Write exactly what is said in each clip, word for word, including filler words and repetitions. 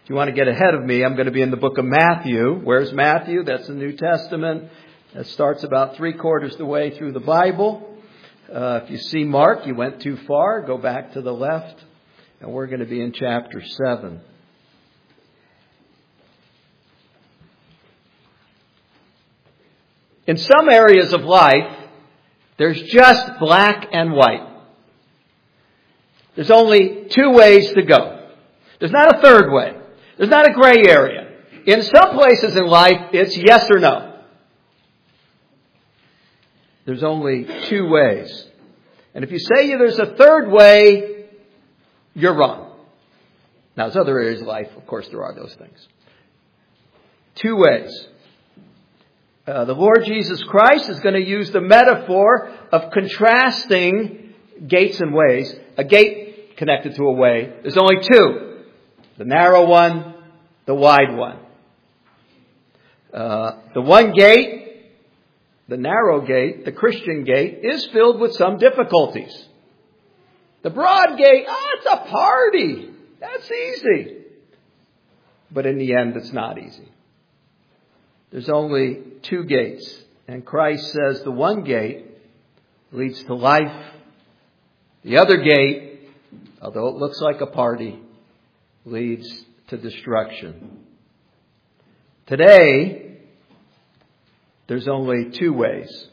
If you want to get ahead of me, I'm going to be in the book of Matthew. Where's Matthew? That's the New Testament. It starts about three quarters of the way through the Bible. Uh, if you see Mark, you went too far. Go back to the left. And we're going to be in chapter seven. In some areas of life, there's just black and white. There's only two ways to go. There's not a third way. There's not a gray area. In some places in life, it's yes or no. There's only two ways. And if you say there's a third way, you're wrong. Now, there's other areas of life, of course, there are those things. Two ways. Uh, the Lord Jesus Christ is going to use the metaphor of contrasting gates and ways. A gate connected to a way. There's only two. The narrow one, the wide one. Uh, the one gate, the narrow gate, the Christian gate, is filled with some difficulties. The broad gate, oh, it's a party. That's easy. But in the end, it's not easy. There's only two gates. And Christ says the one gate leads to life. The other gate, although it looks like a party, leads to destruction. Today, there's only two ways.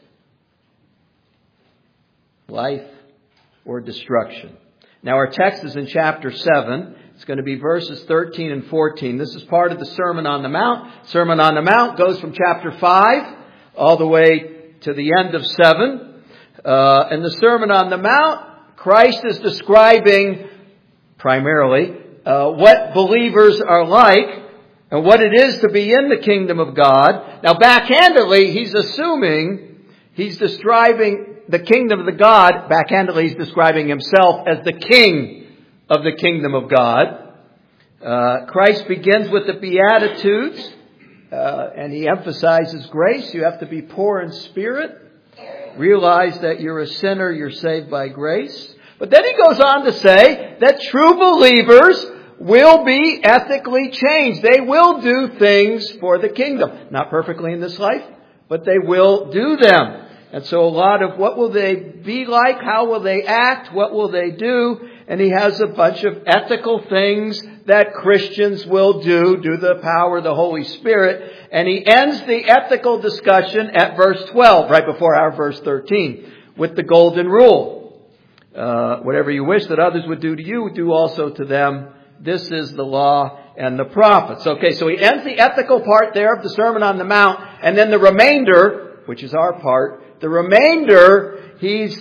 Life or destruction. Now our text is in chapter seven. It's going to be verses thirteen and fourteen. This is part of the Sermon on the Mount. Sermon on the Mount goes from chapter five all the way to the end of seven. Uh, in the Sermon on the Mount, Christ is describing primarily uh, what believers are like and what it is to be in the kingdom of God. Now, backhandedly, he's assuming he's describing the kingdom of the God. Backhandedly, he's describing himself as the king of the kingdom of God. Uh, Christ begins with the Beatitudes, uh, and he emphasizes grace. You have to be poor in spirit. Realize that you're a sinner, you're saved by grace. But then he goes on to say that true believers will be ethically changed. They will do things for the kingdom. Not perfectly in this life, but they will do them. And so a lot of what will they be like? How will they act? What will they do? And he has a bunch of ethical things that Christians will do due to the power of the Holy Spirit. And he ends the ethical discussion at verse twelve, right before our verse thirteen, with the golden rule. Uh, whatever you wish that others would do to you, do also to them. This is the law and the prophets. Okay, so he ends the ethical part there of the Sermon on the Mount. And then the remainder, which is our part, the remainder, he's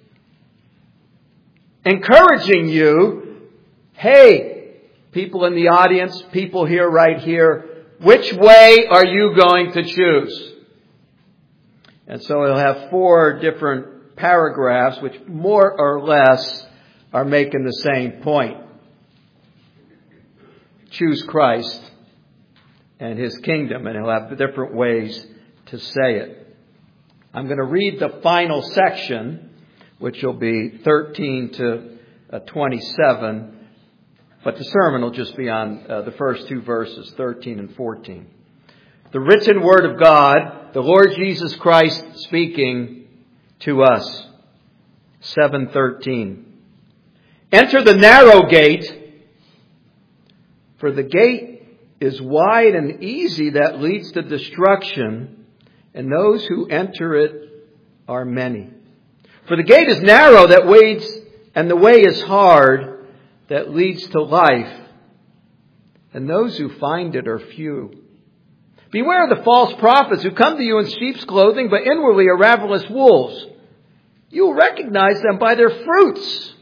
encouraging you, hey, people in the audience, people here, right here, which way are you going to choose? And so he'll have four different paragraphs which more or less are making the same point. Choose Christ and his kingdom, and he'll have different ways to say it. I'm going to read the final section, which will be thirteen to twenty-seven, but the sermon will just be on uh, the first two verses, thirteen and fourteen. The written word of God, the Lord Jesus Christ speaking to us. seven thirteen. Enter the narrow gate, for the gate is wide and easy that leads to destruction, and those who enter it are many. For the gate is narrow that waits, and the way is hard that leads to life, and those who find it are few. Beware of the false prophets who come to you in sheep's clothing, but inwardly are ravenous wolves. You will recognize them by their fruits.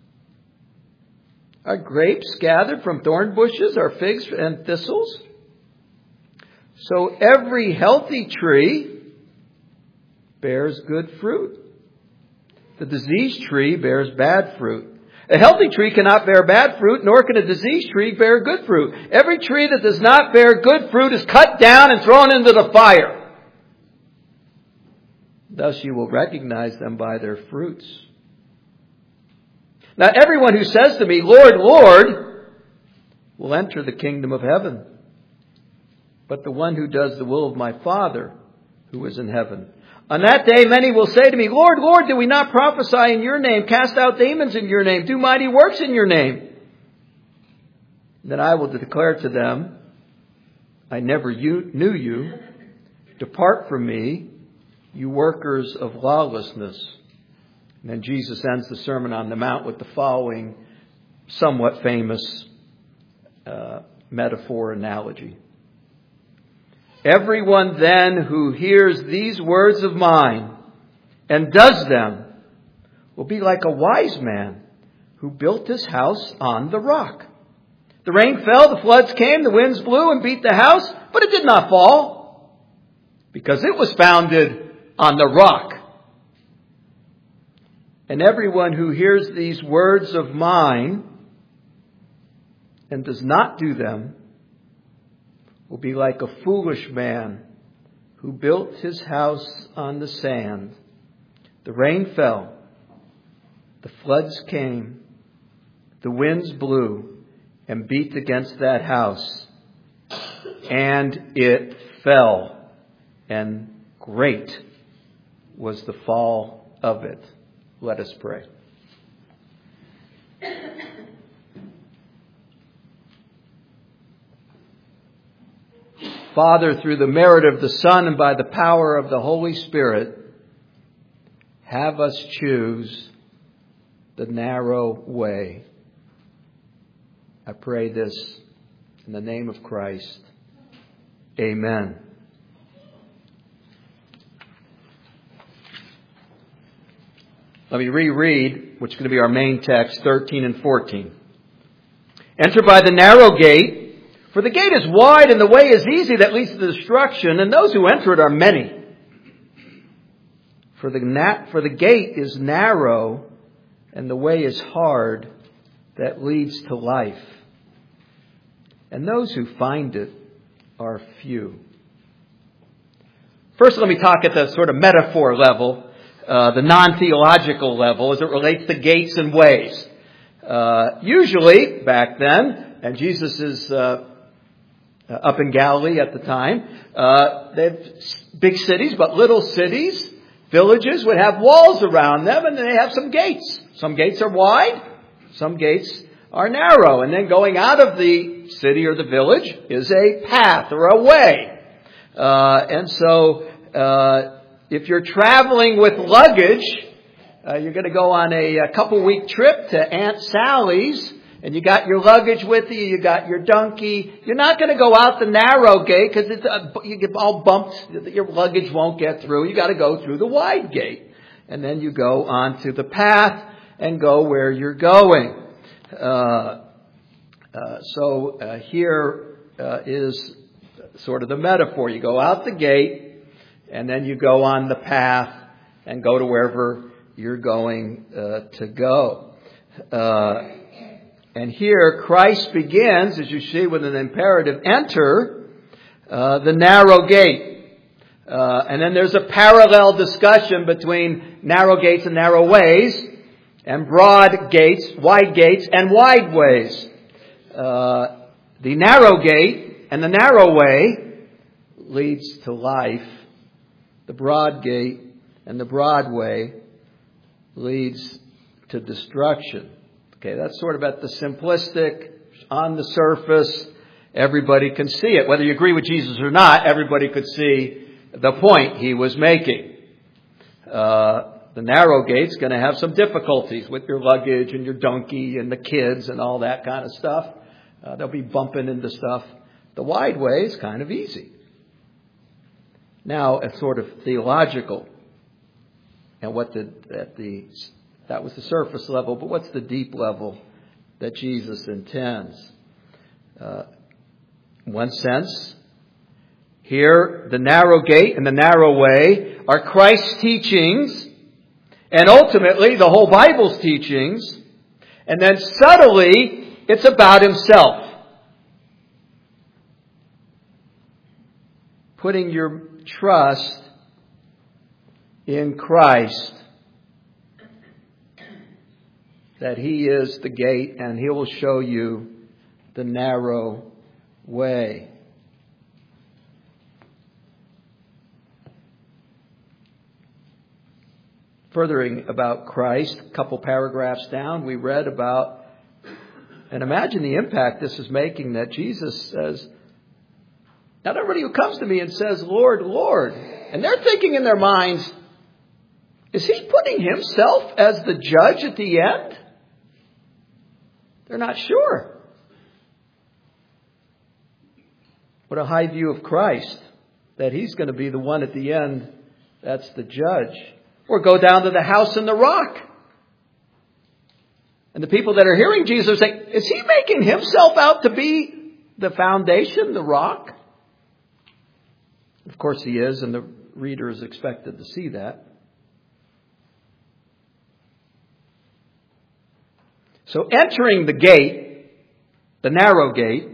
Are grapes gathered from thorn bushes, or figs and thistles? So every healthy tree bears good fruit. The diseased tree bears bad fruit. A healthy tree cannot bear bad fruit, nor can a diseased tree bear good fruit. Every tree that does not bear good fruit is cut down and thrown into the fire. Thus you will recognize them by their fruits. Now everyone who says to me, Lord, Lord, will enter the kingdom of heaven, but the one who does the will of my Father who is in heaven. On that day many will say to me, Lord, Lord, did we not prophesy in your name, cast out demons in your name, do mighty works in your name? Then I will declare to them, I never knew you. Depart from me, you workers of lawlessness. And then Jesus ends the Sermon on the Mount with the following somewhat famous uh, metaphor analogy. Everyone then who hears these words of mine and does them will be like a wise man who built his house on the rock. The rain fell, the floods came, the winds blew and beat the house, but it did not fall because it was founded on the rock. And everyone who hears these words of mine and does not do them will be like a foolish man who built his house on the sand. The rain fell, the floods came, the winds blew and beat against that house, and it fell, and great was the fall of it. Let us pray. Father, through the merit of the Son and by the power of the Holy Spirit, have us choose the narrow way. I pray this in the name of Christ. Amen. Let me reread, which is going to be our main text, thirteen and fourteen. Enter by the narrow gate. For the gate is wide and the way is easy that leads to destruction, and those who enter it are many. For the, na- for the gate is narrow and the way is hard that leads to life. And those who find it are few. First, let me talk at the sort of metaphor level, uh, the non-theological level as it relates to gates and ways. Uh, usually, back then, and Jesus is uh, up in Galilee at the time, uh, they have big cities, but little cities, villages would have walls around them, and they have some gates. Some gates are wide, some gates are narrow. And then going out of the city or the village is a path or a way. Uh, and so uh, if you're traveling with luggage, uh, you're going to go on a, a couple week trip to Aunt Sally's, and you got your luggage with you, you got your donkey. You're not going to go out the narrow gate because it's uh, you get all bumped. Your luggage won't get through. You got to go through the wide gate. And then you go onto the path and go where you're going. Uh, uh, so uh, here uh, is sort of the metaphor. You go out the gate and then you go on the path and go to wherever you're going uh, to go. Uh, And here Christ begins, as you see, with an imperative, enter uh, the narrow gate. Uh, and then there's a parallel discussion between narrow gates and narrow ways, and broad gates, wide gates, and wide ways. Uh, the narrow gate and the narrow way leads to life. The broad gate and the broad way leads to destruction. Okay, that's sort of at the simplistic, on the surface. Everybody can see it. Whether you agree with Jesus or not, everybody could see the point he was making. Uh, the narrow gate's going to have some difficulties with your luggage and your donkey and the kids and all that kind of stuff. Uh, they'll be bumping into stuff. The wide way is kind of easy. Now, it's sort of theological. And what did at the That was the surface level, but what's the deep level that Jesus intends? Uh, in one sense, here, the narrow gate and the narrow way are Christ's teachings, and ultimately the whole Bible's teachings, and then subtly, it's about himself. Putting your trust in Christ, that he is the gate and he will show you the narrow way. Furthering about Christ, a couple paragraphs down, we read about, and imagine the impact this is making, that Jesus says, not everybody who comes to me and says, Lord, Lord, and they're thinking in their minds, is he putting himself as the judge at the end? They're not sure. What a high view of Christ, that he's going to be the one at the end that's the judge. Or go down to the house in the rock. And the people that are hearing Jesus are saying, is he making himself out to be the foundation, the rock? Of course he is, and the reader is expected to see that. So entering the gate, the narrow gate,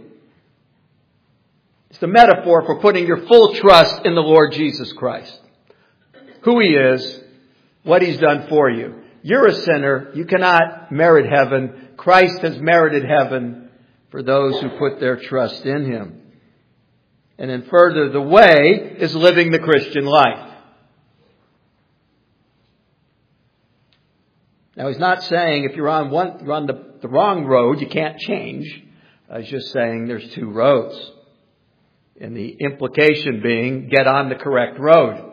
is the metaphor for putting your full trust in the Lord Jesus Christ. Who he is, what he's done for you. You're a sinner. You cannot merit heaven. Christ has merited heaven for those who put their trust in him. And then further, the way is living the Christian life. Now, he's not saying if you're on one, you're on the, the wrong road, you can't change. He's just saying there's two roads. And the implication being, get on the correct road.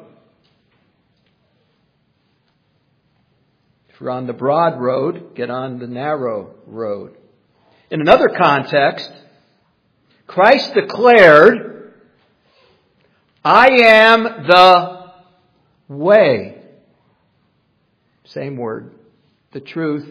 If you're on the broad road, get on the narrow road. In another context, Christ declared, I am the way. Same word. The truth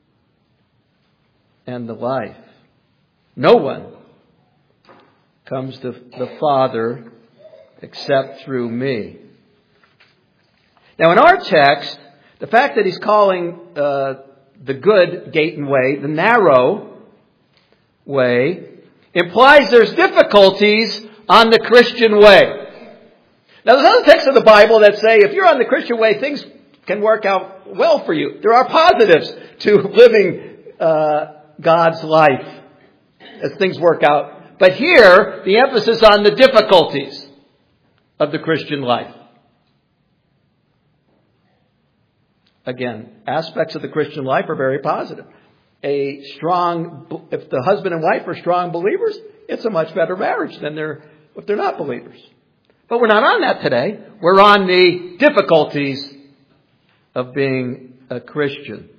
and the life. No one comes to the Father except through me. Now in our text, the fact that he's calling uh, the good gate and way, the narrow way, implies there's difficulties on the Christian way. Now there's other texts of the Bible that say if you're on the Christian way, things can work out well for you. There are positives to living uh, God's life as things work out. But here, the emphasis is on the difficulties of the Christian life. Again, aspects of the Christian life are very positive. A strong, if the husband and wife are strong believers, it's a much better marriage than they're, if they're not believers. But we're not on that today. We're on the difficulties of being a Christian.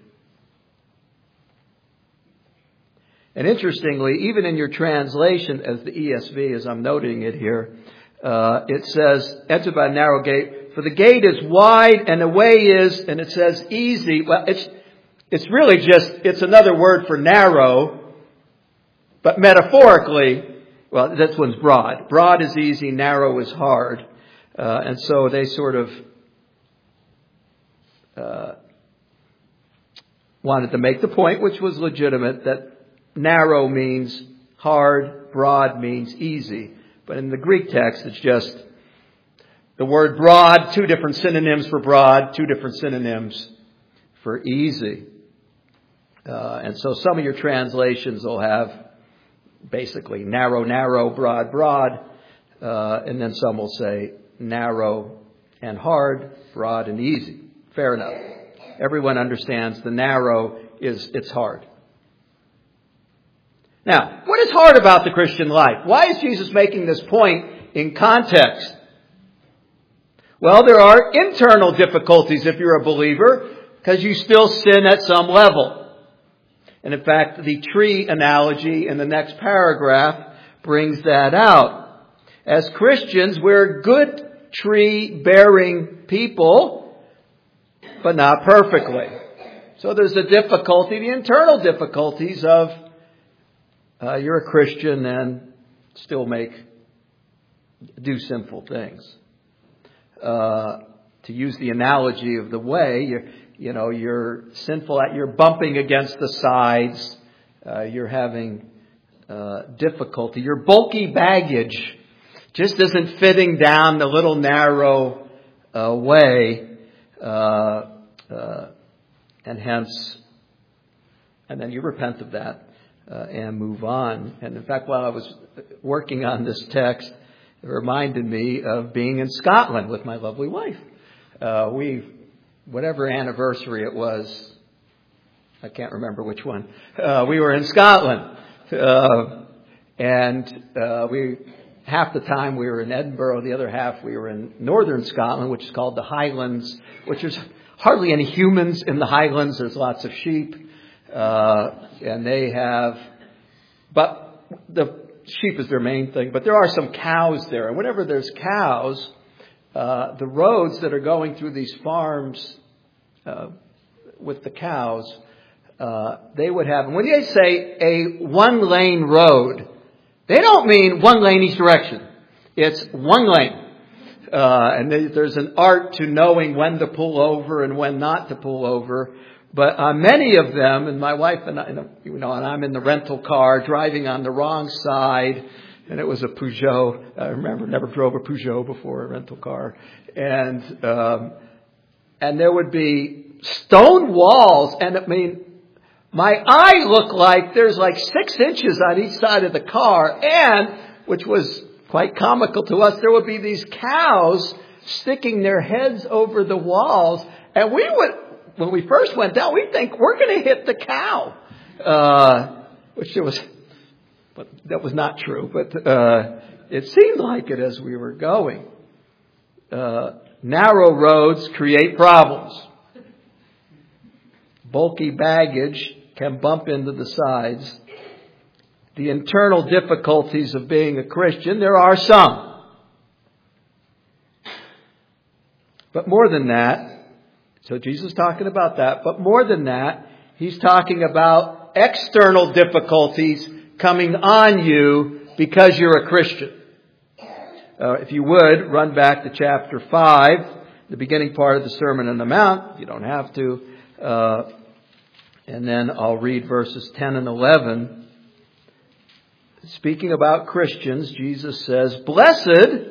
And interestingly, even in your translation as the E S V, as I'm noting it here, uh, it says, enter by a narrow gate. For the gate is wide and the way is, and it says easy. Well, it's, it's really just, it's another word for narrow, but metaphorically, well, this one's broad. Broad is easy, narrow is hard. Uh, and so they sort of, uh, wanted to make the point, which was legitimate, that narrow means hard, broad means easy. But in the Greek text, it's just the word broad, two different synonyms for broad, two different synonyms for easy. Uh, and so some of your translations will have basically narrow, narrow, broad, broad. Uh, and then some will say narrow and hard, broad and easy. Fair enough. Everyone understands the narrow is, it's hard. Now, what is hard about the Christian life? Why is Jesus making this point in context? Well, there are internal difficulties if you're a believer, because you still sin at some level. And in fact, the tree analogy in the next paragraph brings that out. As Christians, we're good tree-bearing people, but not perfectly. So there's the difficulty, the internal difficulties of uh, you're a Christian and still make, do sinful things. Uh, to use the analogy of the way, you're, you know, you're sinful at, you're bumping against the sides, uh, you're having uh, difficulty. Your bulky baggage just isn't fitting down the little narrow uh, way, uh, uh, and hence, and then you repent of that. uh, and move on. And in fact, while I was working on this text, it reminded me of being in Scotland with my lovely wife. Uh, we, whatever anniversary it was, I can't remember which one. Uh, we were in Scotland, uh, and uh, we half the time we were in Edinburgh, the other half we were in northern Scotland, which is called the Highlands, which is hardly any humans in the Highlands. There's lots of sheep, uh, and they have, but the sheep is their main thing. But there are some cows there, and whenever there's cows, uh, the roads that are going through these farms uh, with the cows. Uh, they would have, when they say a one-lane road, they don't mean one lane each direction. It's one lane. Uh, and they, there's an art to knowing when to pull over and when not to pull over. But uh, many of them, and my wife and I, you know, and I'm in the rental car driving on the wrong side, and it was a Peugeot. I remember, never drove a Peugeot before, a rental car. And, um, and there would be stone walls, and I mean, my eye looked like there's like six inches on each side of the car. And, which was quite comical to us, there would be these cows sticking their heads over the walls. And we would, when we first went down, we'd think we're going to hit the cow. Uh, which it was, but that was not true. But uh, it seemed like it as we were going. Uh, narrow roads create problems. Bulky baggage can bump into the sides. The internal difficulties of being a Christian, there are some. But more than that, so Jesus is talking about that, but more than that, he's talking about external difficulties coming on you because you're a Christian. Uh, if you would, run back to chapter five, the beginning part of the Sermon on the Mount. You don't have to. Uh, And then I'll read verses ten and eleven. Speaking about Christians, Jesus says, "Blessed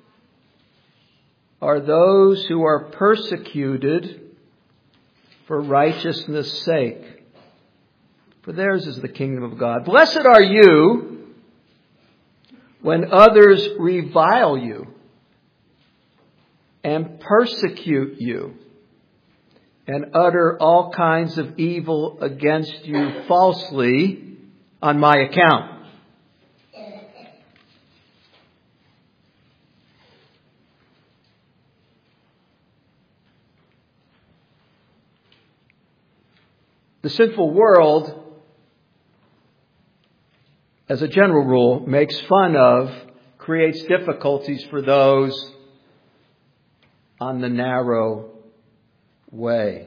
are those who are persecuted for righteousness' sake, for theirs is the kingdom of God. Blessed are you when others revile you and persecute you and utter all kinds of evil against you falsely on my account." The sinful world, as a general rule, makes fun of, creates difficulties for those on the narrow way.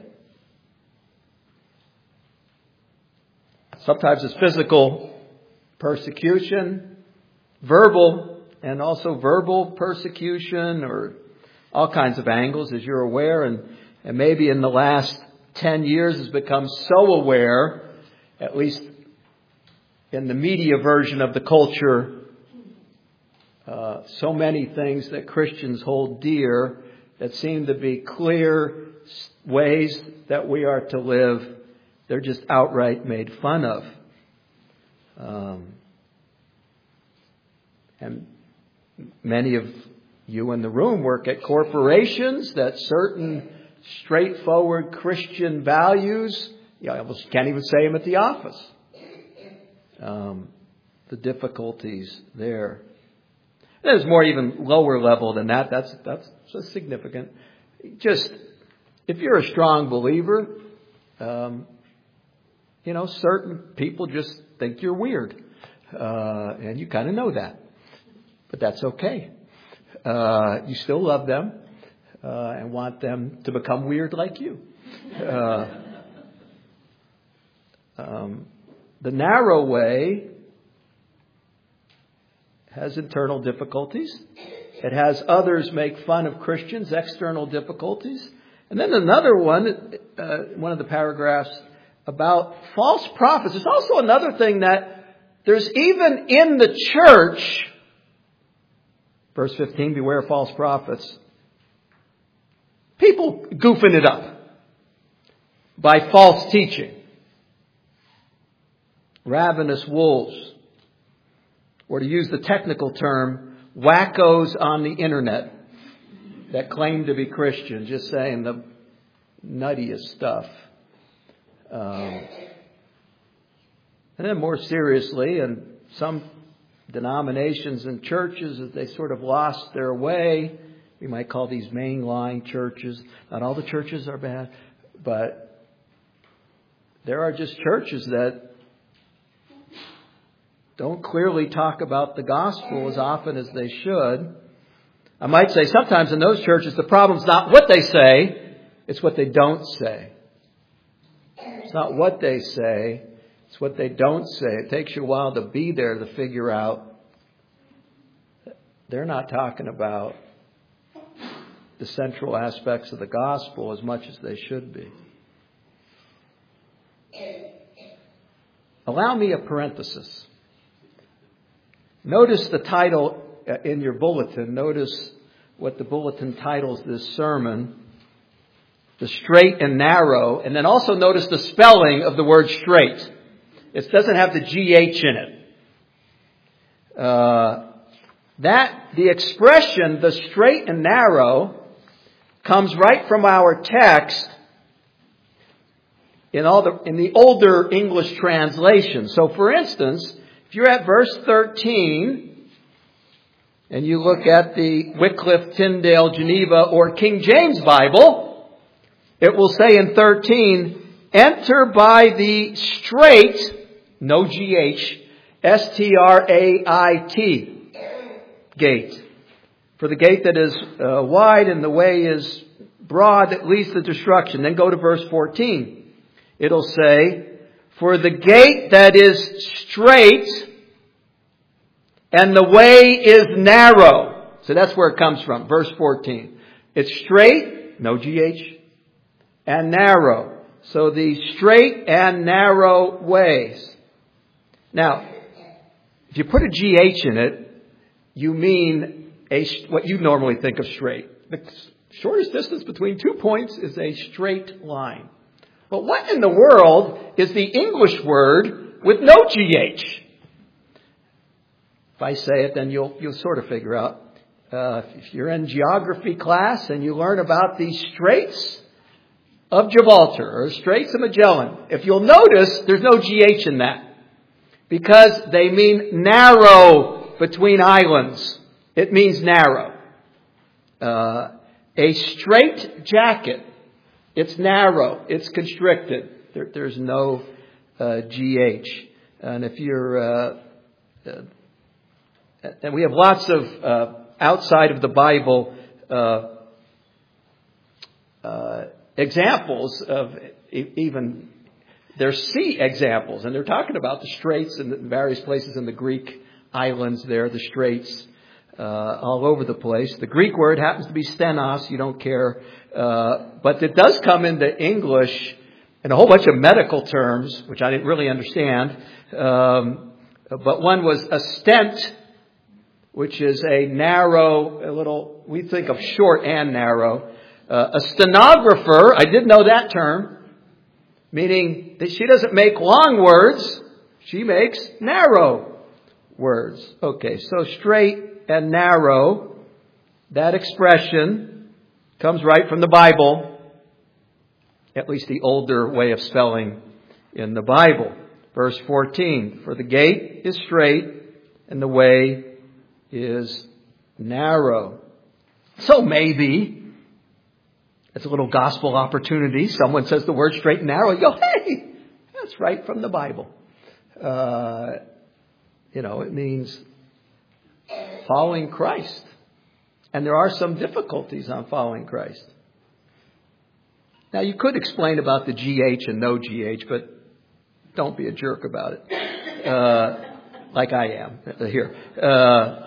Sometimes it's physical persecution, verbal, and also verbal persecution, or all kinds of angles, as you're aware, and, and maybe in the last ten years has become so aware, at least in the media version of the culture, uh, so many things that Christians hold dear that seem to be clear ways that we are to live, they're just outright made fun of. Um, and many of you in the room work at corporations that certain straightforward Christian values, you almost can't even say them at the office. Um, the difficulties there. There's more even lower level than that. That's that's so significant. Just if you're a strong believer, um, you know, certain people just think you're weird, uh, and you kind of know that, but that's okay. Uh, you still love them uh, and want them to become weird like you. Uh, um, the narrow way has internal difficulties. It has others make fun of Christians, external difficulties. And then another one, uh, one of the paragraphs about false prophets. There's also another thing that there's even in the church, verse fifteen, beware of false prophets. People goofing it up by false teaching. ravenous wolves, or to use the technical term, wackos on the internet that claim to be Christian, just saying the nuttiest stuff. Um, and then more seriously, and some denominations and churches, as they sort of lost their way, we might call these mainline churches. Not all the churches are bad, but there are just churches that don't clearly talk about the gospel as often as they should. I might say sometimes in those churches the problem's not what they say, it's what they don't say. It's not what they say, it's what they don't say. It takes you a while to be there to figure out they're not talking about the central aspects of the gospel as much as they should be. Allow me a parenthesis. Notice the title in your bulletin. Notice what the bulletin titles this sermon, the straight and narrow. And then also notice the spelling of the word straight. It doesn't have the G H in it. Uh, that, the expression, the straight and narrow, comes right from our text in all the, in the older English translation. So for instance, if you're at verse thirteen, and you look at the Wycliffe, Tyndale, Geneva, or King James Bible, it will say in thirteen, enter by the straight, no G H, S T R A I T, gate. For the gate that is uh, wide and the way is broad that leads to destruction. Then go to verse fourteen. It'll say, for the gate that is straight and the way is narrow. So that's where it comes from. Verse fourteen. It's straight, no G H, and narrow. So the straight and narrow ways. Now, if you put a G H in it, you mean a, what you normally think of straight. The shortest distance between two points is a straight line. But what in the world is the English word with no G H? If I say it, then you'll you'll sort of figure out. Uh, if you're in geography class and you learn about the Straits of Gibraltar or Straits of Magellan, if you'll notice, there's no G H in that because they mean narrow between islands. It means narrow. Uh, a straight jacket. It's narrow. It's constricted. There, there's no uh, G H. And if you're, uh, uh, and we have lots of uh, outside of the Bible uh, uh, examples of even there's sea examples, and they're talking about the straits in the various places in the Greek islands. There, the straits. Uh, all over the place. The Greek word happens to be stenos. You don't care. Uh, but it does come into English in a whole bunch of medical terms, which I didn't really understand. Um, but one was a stent, which is a narrow, a little, we think of short and narrow. Uh, a stenographer, I did know that term, meaning that she doesn't make long words. She makes narrow words. Okay, so straight and narrow, that expression comes right from the Bible, at least the older way of spelling in the Bible. Verse fourteen, for the gate is straight and the way is narrow. So maybe, it's a little gospel opportunity, someone says the word straight and narrow, you go, hey, that's right from the Bible. Uh, you know, it means following Christ. And there are some difficulties on following Christ. Now, you could explain about the G H and no G H, but don't be a jerk about it. Uh, like I am here. Uh,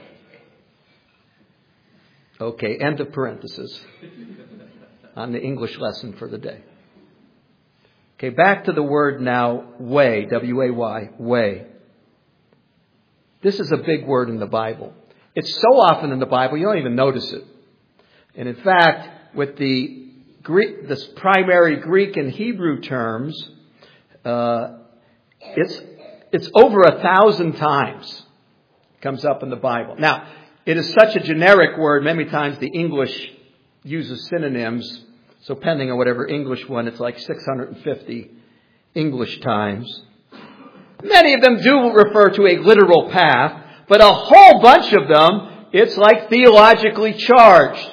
okay, end of parenthesis on the English lesson for the day. Okay, back to the word now, way, W A Y, way. This is a big word in the Bible. It's so often in the Bible, you don't even notice it. And in fact, with the Greek, this primary Greek and Hebrew terms, uh, it's It's over a thousand times. It comes up in the Bible. Now, it is such a generic word. Many times the English uses synonyms. So depending on whatever English one, it's like six hundred fifty English times. Many of them do refer to a literal path, but a whole bunch of them, it's like theologically charged.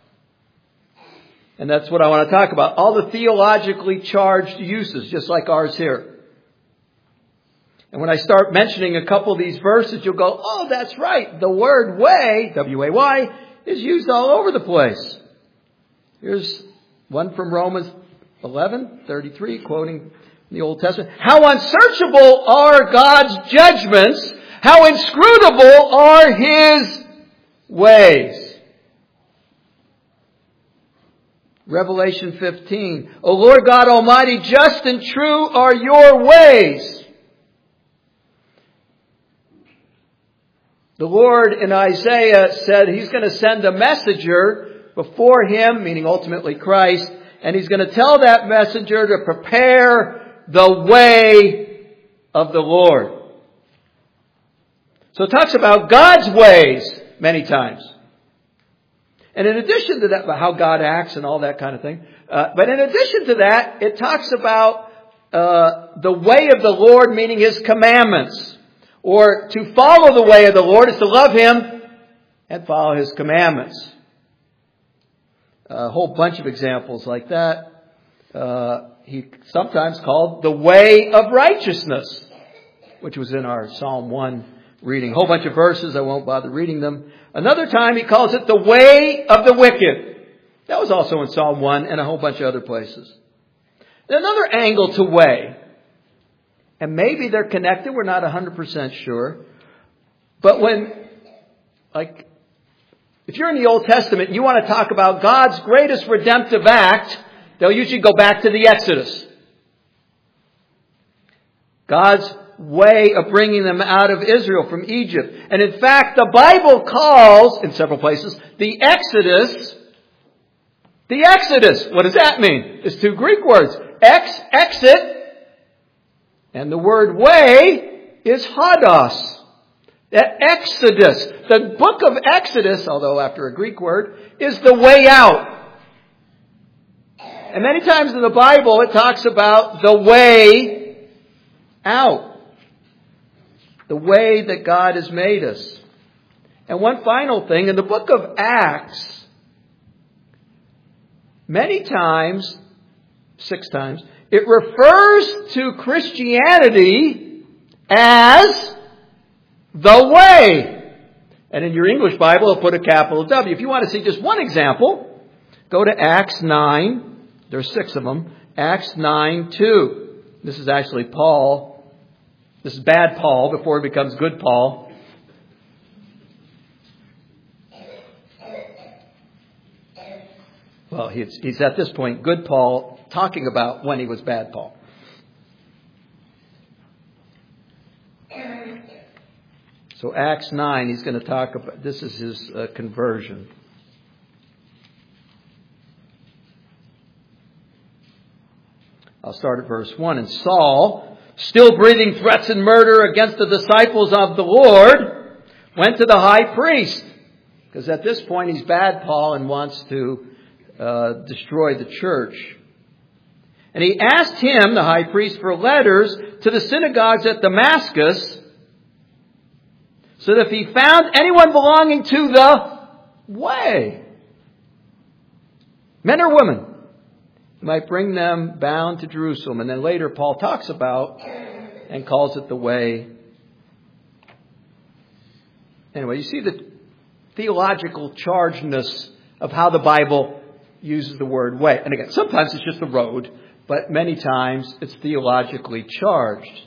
And that's what I want to talk about. All the theologically charged uses, just like ours here. And when I start mentioning a couple of these verses, you'll go, oh, that's right. The word way, W A Y, is used all over the place. Here's one from Romans eleven thirty-three, quoting the Old Testament. How unsearchable are God's judgments. How inscrutable are His ways. Revelation fifteen. O Lord God Almighty, just and true are your ways. The Lord in Isaiah said He's going to send a messenger before Him, meaning ultimately Christ, and He's going to tell that messenger to prepare the way of the Lord. So it talks about God's ways many times. And in addition to that, how God acts and all that kind of thing. Uh, but in addition to that, it talks about uh, the way of the Lord, meaning His commandments. Or to follow the way of the Lord is to love Him and follow His commandments. A whole bunch of examples like that. Uh, he sometimes called the way of righteousness, which was in our Psalm one reading. A whole bunch of verses, I won't bother reading them. Another time he calls it the way of the wicked. That was also in Psalm one and a whole bunch of other places. Another angle to way, and maybe they're connected, we're not one hundred percent sure, but when, like, if you're in the Old Testament and you want to talk about God's greatest redemptive act, they'll usually go back to the Exodus. God's way of bringing them out of Israel from Egypt. And in fact, the Bible calls, in several places, the Exodus, the Exodus. What does that mean? It's two Greek words. Ex, exit, and the word way is hodos. That Exodus, the book of Exodus, although after a Greek word, is the way out. And many times in the Bible it talks about the way out. The way that God has made us. And one final thing, in the book of Acts, many times, six times, it refers to Christianity as the way. And in your English Bible, it'll put a capital W. If you want to see just one example, go to Acts nine. There's six of them. Acts nine two. This is actually Paul. This is bad Paul before he becomes good Paul. Well, he's, he's at this point good Paul, talking about when he was bad Paul. So Acts nine, he's going to talk about, this is his uh, conversion. I'll start at verse one. And Saul, still breathing threats and murder against the disciples of the Lord, went to the high priest. Because at this point he's bad Paul and wants to uh, destroy the church. And he asked him, the high priest, for letters to the synagogues at Damascus, so that if he found anyone belonging to the way, men or women, he might bring them bound to Jerusalem. And then later Paul talks about and calls it the way. Anyway, you see the theological chargedness of how the Bible uses the word way. And again, sometimes it's just the road, but many times it's theologically charged.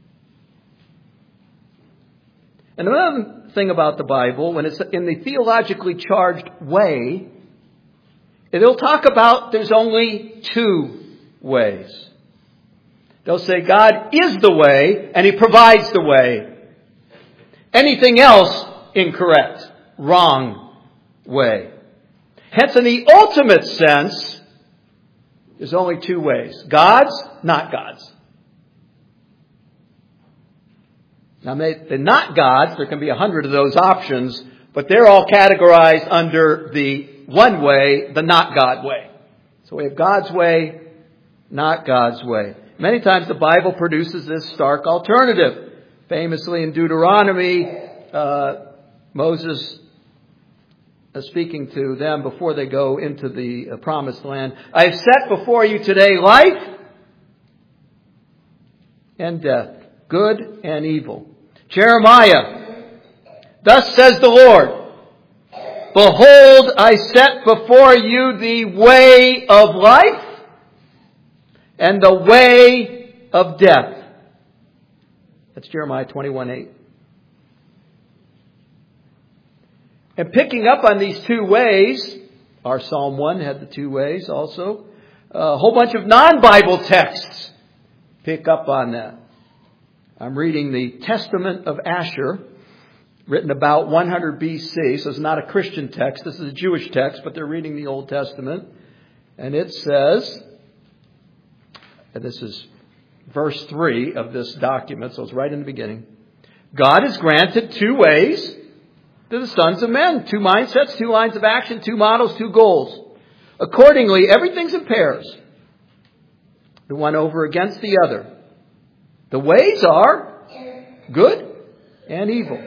And another thing about the Bible, when it's in the theologically charged way, it'll talk about there's only two ways. They'll say God is the way and He provides the way. Anything else, incorrect, wrong way. Hence, in the ultimate sense, there's only two ways. God's, not God's. Now, they're not gods. There can be a hundred of those options, but they're all categorized under the one way, the not God way. So we have God's way, not God's way. Many times the Bible produces this stark alternative. Famously in Deuteronomy, uh, Moses is speaking to them before they go into the uh, promised land. I have set before you today life and death, good and evil. Jeremiah, thus says the Lord, behold, I set before you the way of life and the way of death. That's Jeremiah twenty-one eight. And picking up on these two ways, our Psalm one had the two ways also. A whole bunch of non-Bible texts pick up on that. I'm reading the Testament of Asher, written about one hundred B C. So it's not a Christian text. This is a Jewish text, but they're reading the Old Testament. And it says, and this is verse three of this document, so it's right in the beginning. God has granted two ways to the sons of men. Two mindsets, two lines of action, two models, two goals. Accordingly, everything's in pairs. The one over against the other. The ways are good and evil.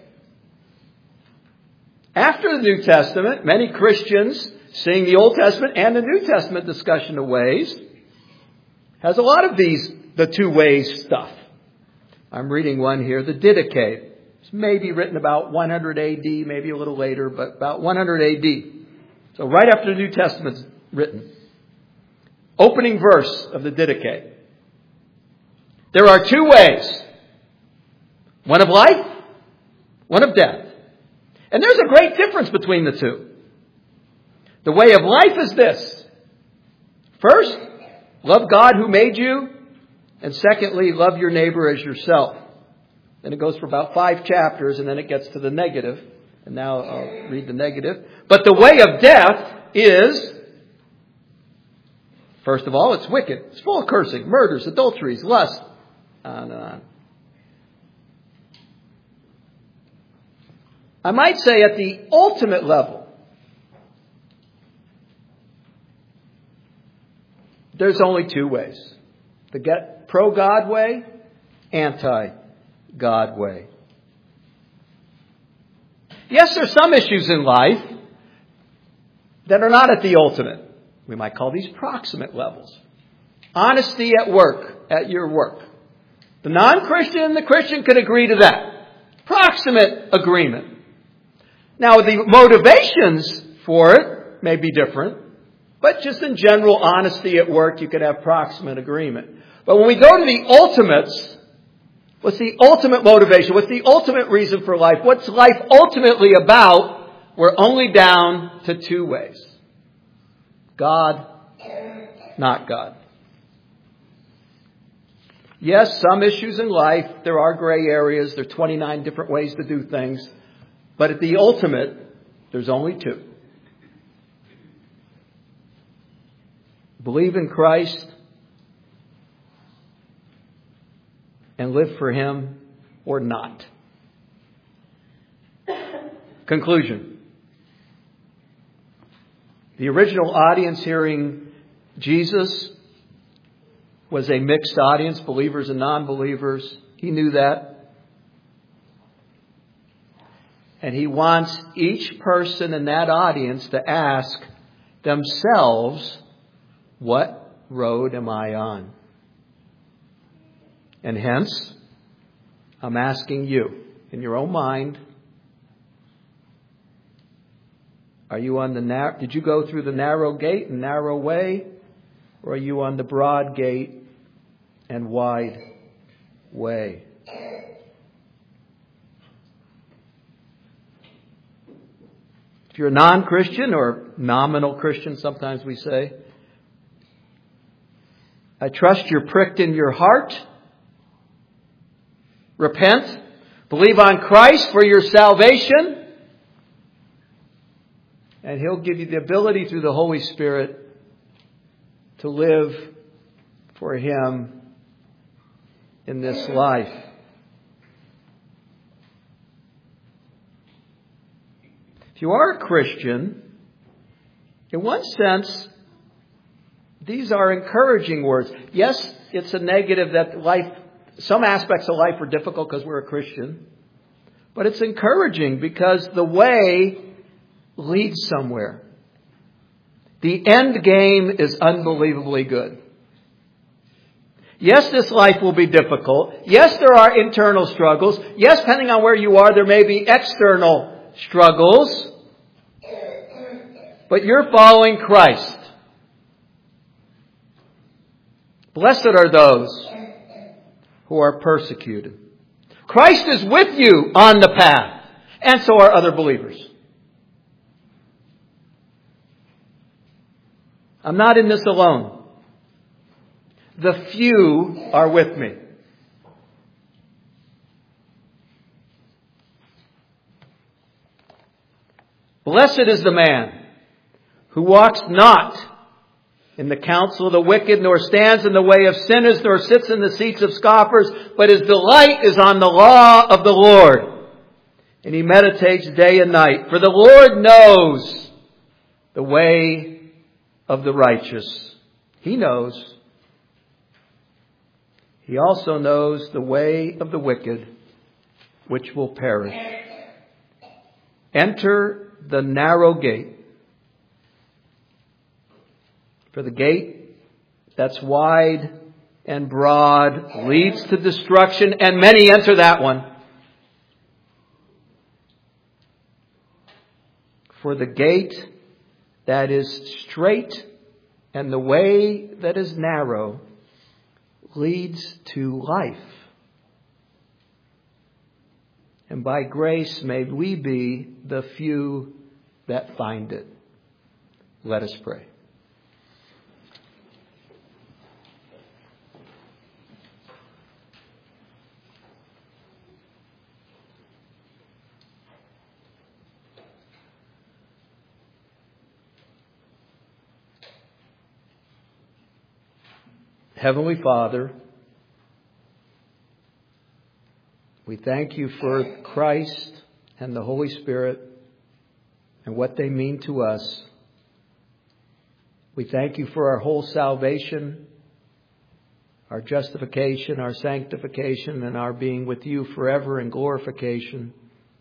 After the New Testament, many Christians, seeing the Old Testament and the New Testament discussion of ways, has a lot of these, the two ways stuff. I'm reading one here, the Didache. It's maybe written about one hundred A D, maybe a little later, but about one hundred A D. So right after the New Testament's written. Opening verse of the Didache. There are two ways. One of life, one of death. And there's a great difference between the two. The way of life is this. First, love God who made you. And secondly, love your neighbor as yourself. Then it goes for about five chapters and then it gets to the negative. And now I'll read the negative. But the way of death is, first of all, it's wicked. It's full of cursing, murders, adulteries, lust, on and on. I might say at the ultimate level, there's only two ways. The pro-God way, anti-God way. Yes, there's some issues in life that are not at the ultimate. We might call these proximate levels. Honesty at work, at your work. The non-Christian and the Christian could agree to that. Proximate agreement. Now, the motivations for it may be different, but just in general honesty at work, you could have proximate agreement. But when we go to the ultimates, what's the ultimate motivation? What's the ultimate reason for life? What's life ultimately about? We're only down to two ways. God, not God. Yes, some issues in life, there are gray areas. There are twenty-nine different ways to do things. But at the ultimate, there's only two. Believe in Christ and live for Him or not. Conclusion. The original audience hearing Jesus was a mixed audience, believers and non-believers. He knew that. And He wants each person in that audience to ask themselves, what road am I on? And hence, I'm asking you, in your own mind, are you on the narrow, did you go through the narrow gate and narrow way? Or are you on the broad gate and wide way? If you're a non-Christian or nominal Christian, sometimes we say, I trust you're pricked in your heart. Repent. Believe on Christ for your salvation. And He'll give you the ability through the Holy Spirit to live for Him in this life. If you are a Christian, in one sense, these are encouraging words. Yes, it's a negative that life, some aspects of life are difficult because we're a Christian. But it's encouraging because the way leads somewhere. The end game is unbelievably good. Yes, this life will be difficult. Yes, there are internal struggles. Yes, depending on where you are, there may be external struggles. But you're following Christ. Blessed are those who are persecuted. Christ is with you on the path, and so are other believers. I'm not in this alone. The few are with me. Blessed is the man who walks not in the counsel of the wicked, nor stands in the way of sinners, nor sits in the seats of scoffers, but his delight is on the law of the Lord. And he meditates day and night. For the Lord knows the way of the righteous. He knows. He also knows the way of the wicked, which will perish. Enter the narrow gate. For the gate that's wide and broad leads to destruction, and many enter that one. For the gate that is straight and the way that is narrow leads to life. And by grace may we be the few that find it. Let us pray. Heavenly Father, we thank you for Christ and the Holy Spirit and what they mean to us. We thank you for our whole salvation, our justification, our sanctification, and our being with you forever in glorification.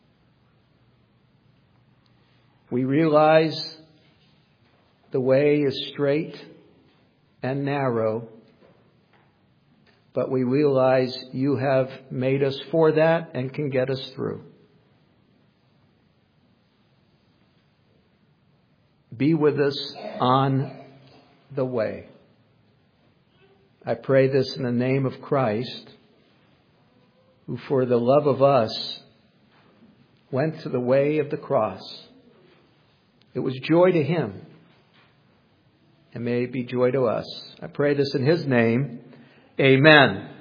We realize the way is straight and narrow, but we realize you have made us for that and can get us through. Be with us on the way. I pray this in the name of Christ, who for the love of us went to the way of the cross. It was joy to him, and may it be joy to us. I pray this in his name. Amen.